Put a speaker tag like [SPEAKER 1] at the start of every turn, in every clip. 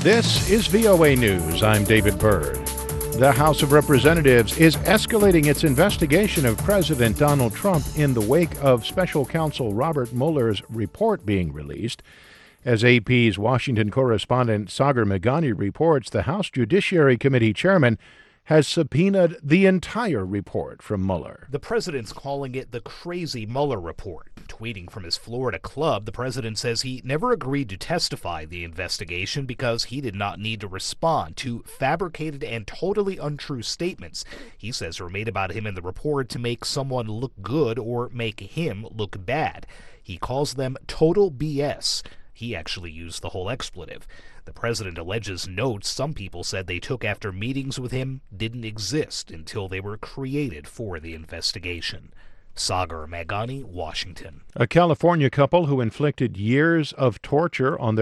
[SPEAKER 1] This is VOA News. I'm David Byrd. The House of Representatives is escalating its investigation of President Donald Trump in the wake of Special Counsel Robert Mueller's report being released. As AP's Washington correspondent Sagar Meghani reports, the House Judiciary Committee chairman has subpoenaed the entire report from Mueller.
[SPEAKER 2] The president's calling it the crazy Mueller report. Tweeting from his Florida club, the president says he never agreed to testify in the investigation because he did not need to respond to fabricated and totally untrue statements he says were made about him in the report to make someone look good or make him look bad. He calls them total BS. He actually used the whole expletive. The president alleges notes some people said they took after meetings with him didn't exist until they were created for the investigation. Sagar Meghani, Washington.
[SPEAKER 1] A California couple who inflicted years of torture on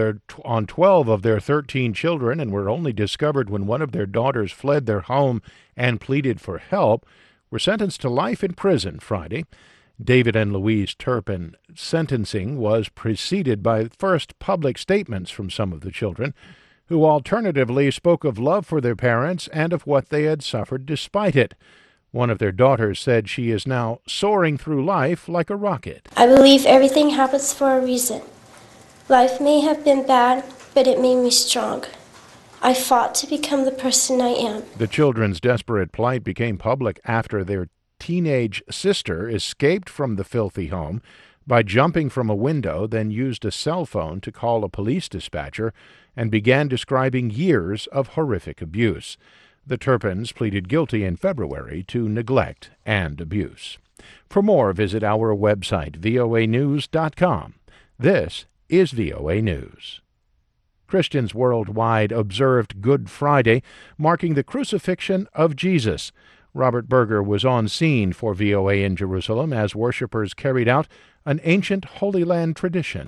[SPEAKER 1] 12 of their 13 children and were only discovered when one of their daughters fled their home and pleaded for help were sentenced to life in prison Friday. David and Louise Turpin sentencing was preceded by first public statements from some of the children, who alternatively spoke of love for their parents and of what they had suffered despite it. One of their daughters said she is now soaring through life like a rocket.
[SPEAKER 3] I believe everything happens for a reason. Life may have been bad, but it made me strong. I fought to become the person I am.
[SPEAKER 1] The children's desperate plight became public after their teenage sister escaped from the filthy home by jumping from a window, then used a cell phone to call a police dispatcher and began describing years of horrific abuse. The Turpins pleaded guilty in February to neglect and abuse. For more, visit our website, voanews.com. This is VOA News. Christians worldwide observed Good Friday, marking the crucifixion of Jesus. Robert Berger was on scene for VOA in Jerusalem as worshipers carried out an ancient Holy Land tradition.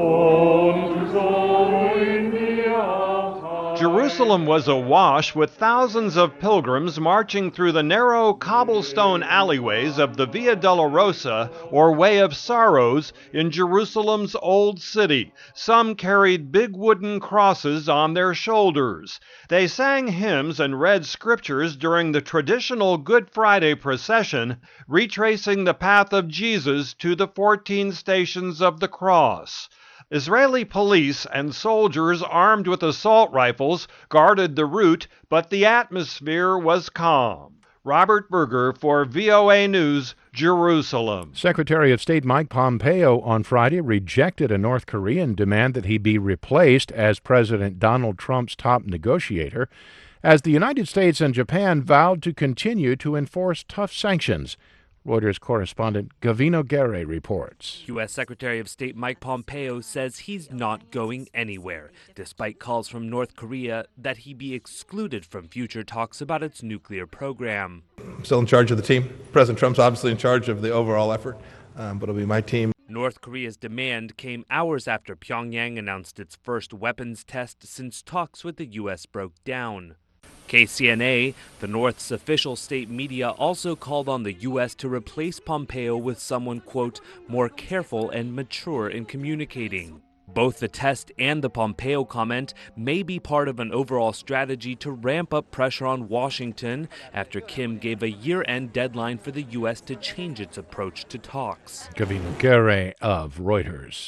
[SPEAKER 4] Jerusalem was awash with thousands of pilgrims marching through the narrow cobblestone alleyways of the Via Dolorosa, or Way of Sorrows, in Jerusalem's Old City. Some carried big wooden crosses on their shoulders. They sang hymns and read scriptures during the traditional Good Friday procession, retracing the path of Jesus to the 14 stations of the cross. Israeli police and soldiers armed with assault rifles guarded the route, but the atmosphere was calm. Robert Berger for VOA News, Jerusalem.
[SPEAKER 1] Secretary of State Mike Pompeo on Friday rejected a North Korean demand that he be replaced as President Donald Trump's top negotiator, as the United States and Japan vowed to continue to enforce tough sanctions. Reuters correspondent Gavino Guerre reports.
[SPEAKER 5] U.S. Secretary of State Mike Pompeo says he's not going anywhere, despite calls from North Korea that he be excluded from future talks about its nuclear program.
[SPEAKER 6] I'm still in charge of the team. President Trump's obviously in charge of the overall effort, but it'll be my team.
[SPEAKER 5] North Korea's demand came hours after Pyongyang announced its first weapons test since talks with the U.S. broke down. KCNA, the North's official state media, also called on the U.S. to replace Pompeo with someone, quote, more careful and mature in communicating. Both the test and the Pompeo comment may be part of an overall strategy to ramp up pressure on Washington after Kim gave a year-end deadline for the U.S. to change its approach to talks.
[SPEAKER 1] Gavino Guerre of Reuters.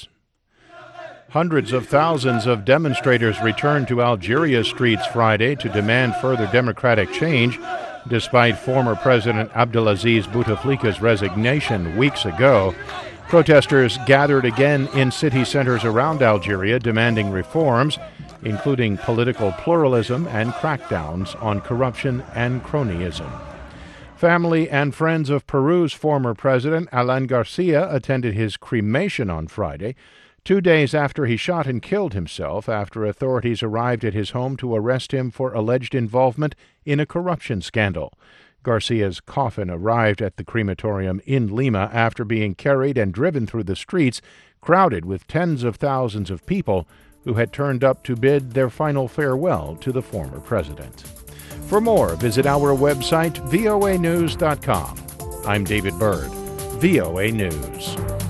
[SPEAKER 1] Hundreds of thousands of demonstrators returned to Algeria's streets Friday to demand further democratic change, despite former President Abdelaziz Bouteflika's resignation weeks ago. Protesters gathered again in city centers around Algeria demanding reforms, including political pluralism and crackdowns on corruption and cronyism. Family and friends of Peru's former president, Alan Garcia, attended his cremation on Friday, 2 days after he shot and killed himself after authorities arrived at his home to arrest him for alleged involvement in a corruption scandal. Garcia's coffin arrived at the crematorium in Lima after being carried and driven through the streets, crowded with tens of thousands of people who had turned up to bid their final farewell to the former president. For more, visit our website, voanews.com. I'm David Byrd, VOA News.